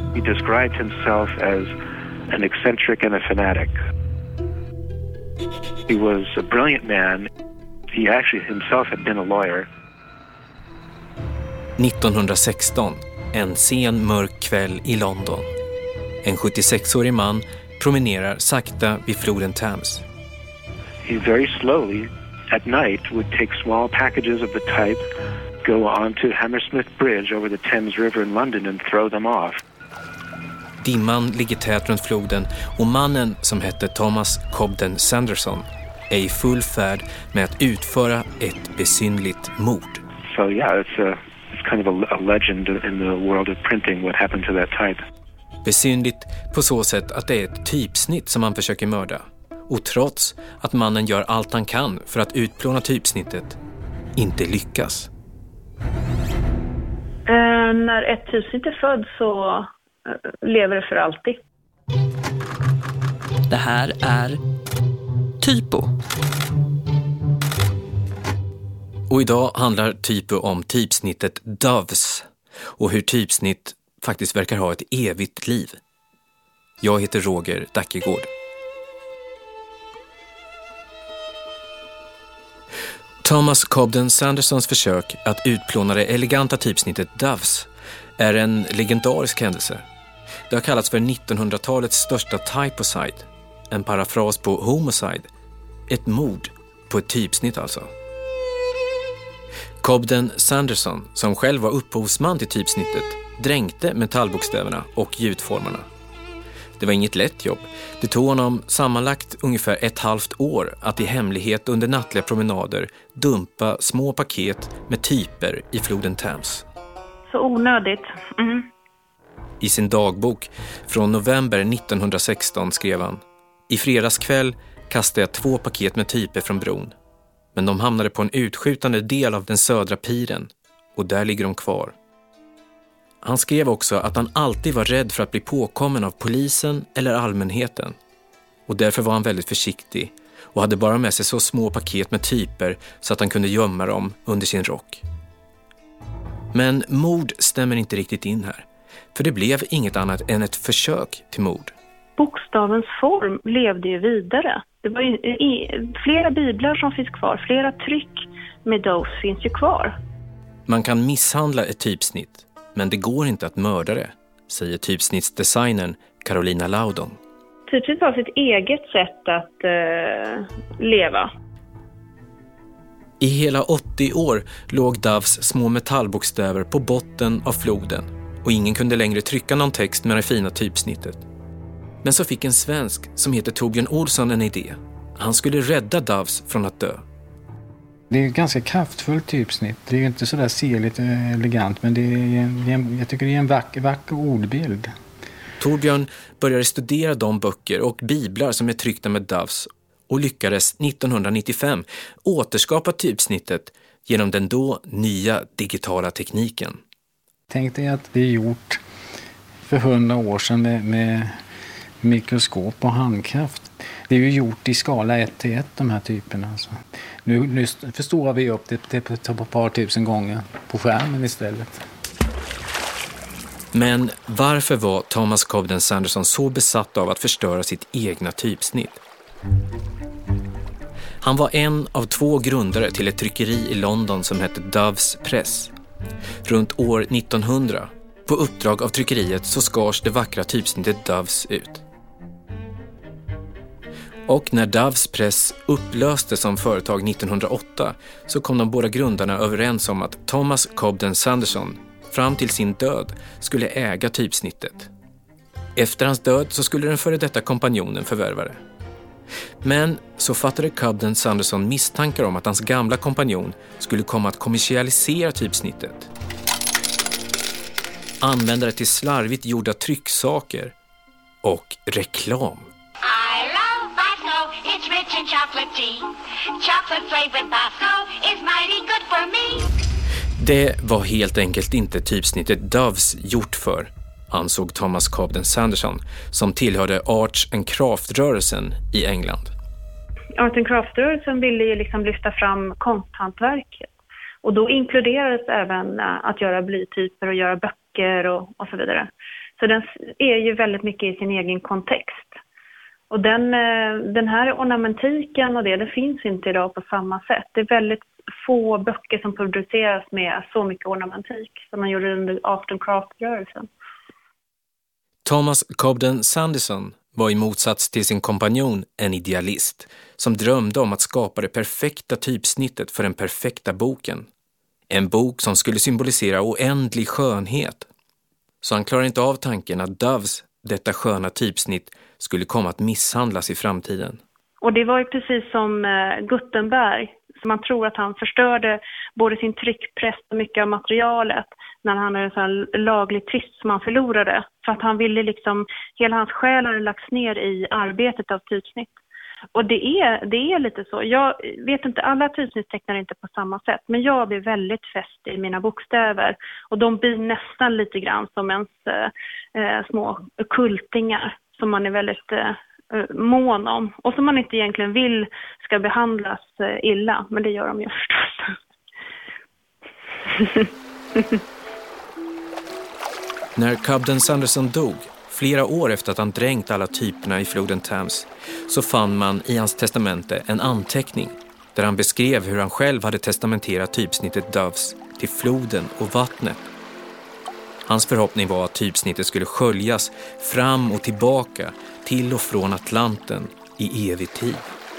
He described himself as an eccentric and a fanatic. He was a brilliant man. He actually himself had been a lawyer. 1916, en sen mörk kväll i London. En 76-årig man promenerar sakta vid floden Thames. He very slowly at night would take small packages of the type, go onto Hammersmith Bridge over the Thames River in London and throw them off. Dimman ligger tät runt floden och mannen som hette Thomas Cobden Sanderson är i full färd med att utföra ett besynligt mord. So yeah, it's kind of a legend in the world of printing what happened to that type. Besynligt på så sätt att det är ett typsnitt som man försöker mörda. Och trots att mannen gör allt han kan för att utplåna typsnittet, inte lyckas. När ett typsnitt är född så lever det för alltid. Det här är Typo. Och idag handlar Typo om typsnittet Doves och hur typsnitt faktiskt verkar ha ett evigt liv. Jag heter Roger Dackegård. Thomas Cobden Sandersons försök att utplåna det eleganta typsnittet Doves är en legendarisk händelse. Det har kallats för 1900-talets största typocide, en parafras på homicide, ett mord på ett typsnitt alltså. Cobden Sanderson, som själv var upphovsman till typsnittet, dränkte metallbokstäverna och ljudformarna. Det var inget lätt jobb. Det tog honom sammanlagt ungefär 1,5 år att i hemlighet under nattliga promenader dumpa små paket med typer i floden Thames. Så onödigt. Mm. I sin dagbok från november 1916 skrev han: "I fredagskväll kastade jag 2 paket med typer från bron. Men de hamnade på en utskjutande del av den södra piren och där ligger de kvar." Han skrev också att han alltid var rädd för att bli påkommen av polisen eller allmänheten. Och därför var han väldigt försiktig och hade bara med sig så små paket med typer så att han kunde gömma dem under sin rock. Men mord stämmer inte riktigt in här. För det blev inget annat än ett försök till mord. Bokstavens form levde ju vidare. Det var ju flera biblar som finns kvar. Flera tryck med Doves finns ju kvar. Man kan misshandla ett typsnitt, men det går inte att mörda det, säger typsnittsdesignern Carolina Laudon. Typsnitt har sitt eget sätt att leva. I hela 80 år låg Doves små metallbokstäver på botten av floden och ingen kunde längre trycka någon text med det fina typsnittet. Men så fick en svensk som heter Torbjörn Olsson en idé. Han skulle rädda Doves från att dö. Det är ett ganska kraftfullt typsnitt. Det är ju inte så där sirligt elegant, men jag tycker det är en vacker ordbild. Torbjörn började studera de böcker och biblar som är tryckta med Doves och lyckades 1995 återskapa typsnittet genom den då nya digitala tekniken. Tänk dig att det är gjort för 100 år sedan med mikroskop och handkraft. Det är ju gjort i skala 1:1 de här typerna. Alltså. Nu förstorar vi upp det på ett par tusen gånger på skärmen istället. Men varför var Thomas Cobden Sanderson så besatt av att förstöra sitt egna typsnitt? Han var en av 2 grundare till ett tryckeri i London som hette Doves Press. Runt år 1900, på uppdrag av tryckeriet, så skars det vackra typsnittet Doves ut. Och när Doves Press upplöstes som företag 1908 så kom de båda grundarna överens om att Thomas Cobden Sanderson fram till sin död skulle äga typsnittet. Efter hans död så skulle den före detta kompanjonen förvärva det. Men så fattade Cobden Sanderson misstankar om att hans gamla kompanjon skulle komma att kommersialisera typsnittet. Använda det till slarvigt gjorda trycksaker och reklam. I love Bosco, it's rich in chocolate tea. Chocolate flavored Bosco is mighty good for me. Det var helt enkelt inte typsnittet Doves gjort för, ansåg Thomas Cobden Sanderson, som tillhörde Arts and Craft-rörelsen i England. Arts and Craft-rörelsen ville ju liksom lyfta fram konsthantverket. Och då inkluderades även att göra blytyper och göra böcker och så vidare. Så den är ju väldigt mycket i sin egen kontext. Och den här ornamentiken och det finns inte idag på samma sätt. Det är väldigt få böcker som produceras med så mycket ornamentik som man gjorde under art and craft-rörelsen. Thomas Cobden Sanderson var i motsats till sin kompanjon en idealist som drömde om att skapa det perfekta typsnittet för den perfekta boken. En bok som skulle symbolisera oändlig skönhet. Så han klarar inte av tanken att Doves, detta sköna typsnitt, skulle komma att misshandlas i framtiden. Och det var ju precis som Gutenberg, som man tror att han förstörde både sin tryckpress och mycket av materialet när han hade en sån här laglig tvist som han förlorade. För att han ville liksom, hela hans själ hade lagts ner i arbetet av typsnitt. Och det är lite så. Jag vet inte, alla typsnittstecknar inte på samma sätt. Men jag blir väldigt fäst i mina bokstäver. Och de blir nästan lite grann som ens små kultingar som man är väldigt mån om. Och som man inte egentligen vill ska behandlas illa. Men det gör de ju förstås. När Cobden Sanderson dog, flera år efter att han dränkt alla typerna i floden Thames, så fann man i hans testamente en anteckning där han beskrev hur han själv hade testamenterat typsnittet Doves till floden och vattnet. Hans förhoppning var att typsnittet skulle sköljas fram och tillbaka till och från Atlanten i evig tid.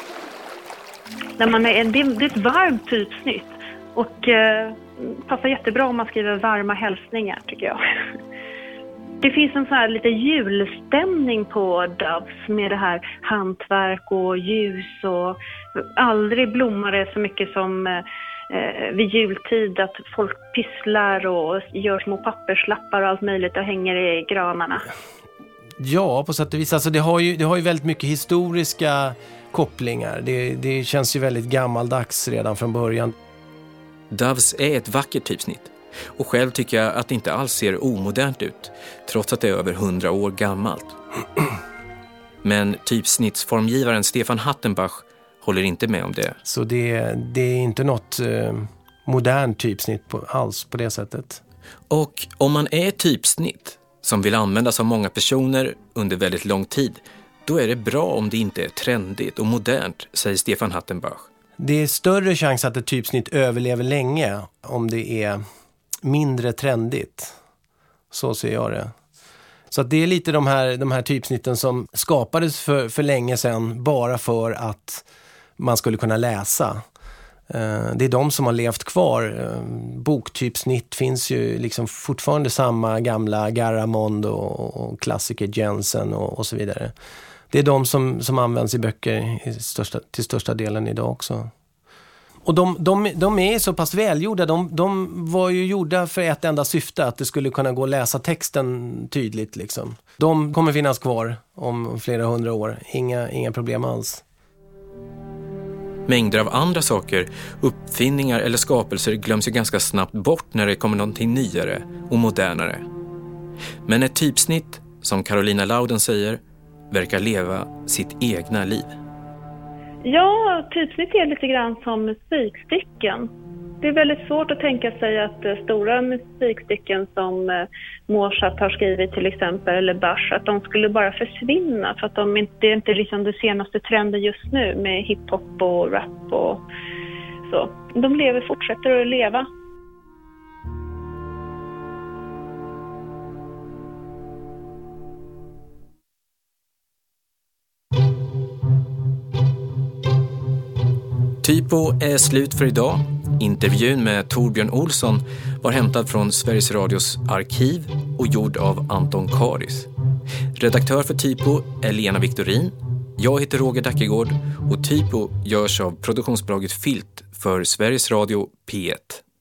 Det är ett varmt typsnitt och passar jättebra om man skriver varma hälsningar, tycker jag. Det finns en så här lite julstämning på Doves med det här hantverk och ljus och aldrig blommar det så mycket som vid jultid att folk pysslar och gör små papperslappar och allt möjligt och hänger i granarna. Ja, på sätt och vis. Alltså det har ju väldigt mycket historiska kopplingar. Det känns ju väldigt gammaldags redan från början. Doves är ett vackert typsnitt. Och själv tycker jag att det inte alls ser omodernt ut, trots att det är över 100 år gammalt. Men typsnittsformgivaren Stefan Hattenbach håller inte med om det. Så det är inte något modernt typsnitt alls på det sättet. Och om man är typsnitt som vill användas av många personer under väldigt lång tid, då är det bra om det inte är trendigt och modernt, säger Stefan Hattenbach. Det är större chans att ett typsnitt överlever länge om det är mindre trendigt. Så ser jag det. Så att det är lite de här typsnitten som skapades för länge sedan bara för att man skulle kunna läsa. Det är de som har levt kvar. Boktypsnitt finns ju liksom fortfarande samma gamla Garamond och klassiker Jensen och så vidare. Det är de som används i böcker till största delen idag också. Och de är så pass välgjorda. De var ju gjorda för ett enda syfte, att det skulle kunna gå att läsa texten tydligt. Liksom. De kommer finnas kvar om flera 100 år. Inga problem alls. Mängder av andra saker, uppfinningar eller skapelser glöms ju ganska snabbt bort när det kommer någonting nyare och modernare. Men ett typsnitt, som Carolina Louden säger, verkar leva sitt egna liv. Ja, typsnitt är lite grann som musikstycken. Det är väldigt svårt att tänka sig att stora musikstycken som Mozart har skrivit till exempel, eller Bach, att de skulle bara försvinna för att det är inte liksom det senaste trenden just nu med hiphop och rap och så. De fortsätter att leva. Typo är slut för idag. Intervjun med Torbjörn Olsson var hämtad från Sveriges Radios arkiv och gjord av Anton Karis. Redaktör för Typo är Lena Victorin. Jag heter Roger Dackegård och Typo görs av produktionsbolaget Filt för Sveriges Radio P1.